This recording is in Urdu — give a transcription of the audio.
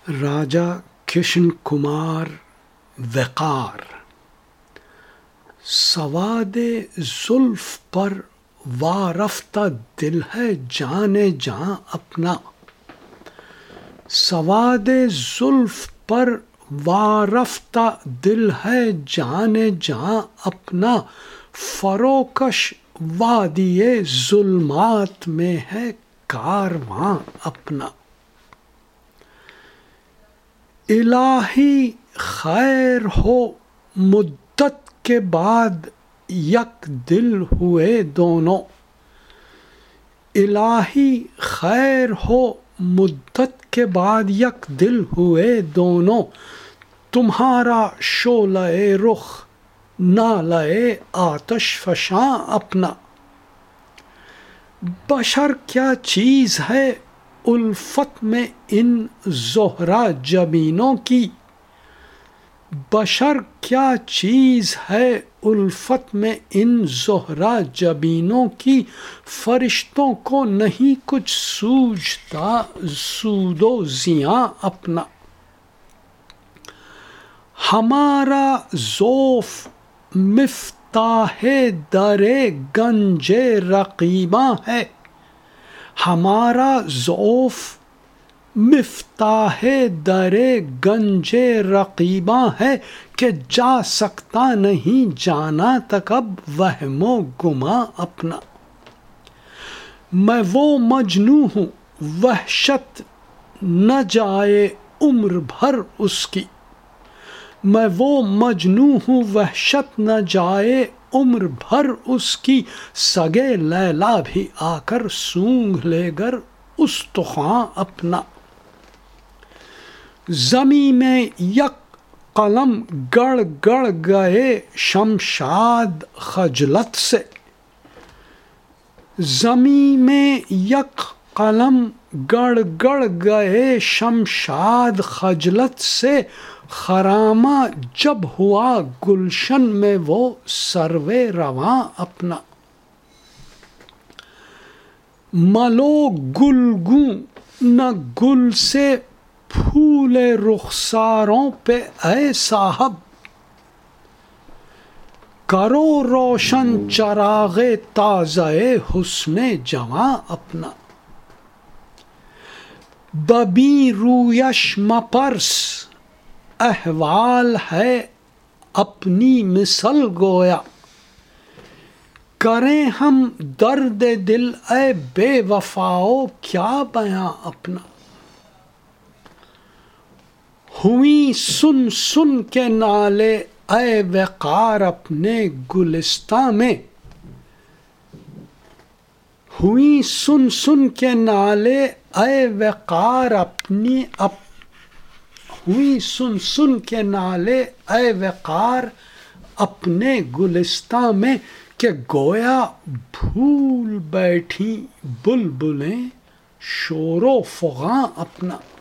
راجا کشن کمار وقار، سواد زلف پر وارفتہ دل ہے جانے جہاں اپنا، سواد زلف پر وارفتہ دل ہے جانے جہاں اپنا، فروکش وادی ظلمات میں ہے کارواں اپنا۔ الہی خیر ہو مدت کے بعد یک دل ہوئے دونوں، الہی خیر ہو مدت کے بعد یک دل ہوئے دونوں، تمہارا شعلہ رخ نالہ آتش فشاں اپنا۔ بشر کیا چیز ہے الفت میں ان زہرہ جبینوں کی، بشر کیا چیز ہے الفت میں ان زہرہ جبینوں کی، فرشتوں کو نہیں کچھ سوجھتا سود و زیاں اپنا۔ ہمارا ذوف مفتاح در گنج رقیباں ہے، ہمارا ذوف مفتاح در گنج رقیباں ہے، کہ جا سکتا نہیں جانا تک اب وہم و گماں اپنا۔ میں وہ مجنوں ہوں وحشت نہ جائے عمر بھر اس کی، میں وہ مجنوں ہوں وحشت نہ جائے عمر بھر اس کی، سگے لیلا بھی آ کر سونگھ لے گر استخواں اپنا۔ زمیں میں یک قلم گڑ گڑ گئے شمشاد خجلت سے، زمیں میں یک قلم گڑ گڑ گئے شمشاد خجلت سے، خرامہ جب ہوا گلشن میں وہ سرو رواں اپنا۔ ملو گلگوں نہ گل سے پھول رخساروں پہ اے صاحب، کرو روشن چراغ تازہ حسن جواں اپنا۔ ببین رویش مپرس احوال ہے اپنی مثل گویا، کریں ہم درد دل اے بے وفاؤ کیا بیاں اپنا۔ ہوئیں سن سن کے نالے اے وقار اپنے گلستاں میں، ہوئیں سن سن کے نالے اے وقار اپنی ہوئیں سن سن کے نالے اے وقار اپنے گلستاں میں، کہ گویا بھول بیٹھی بلبلیں شور و فغاں اپنا۔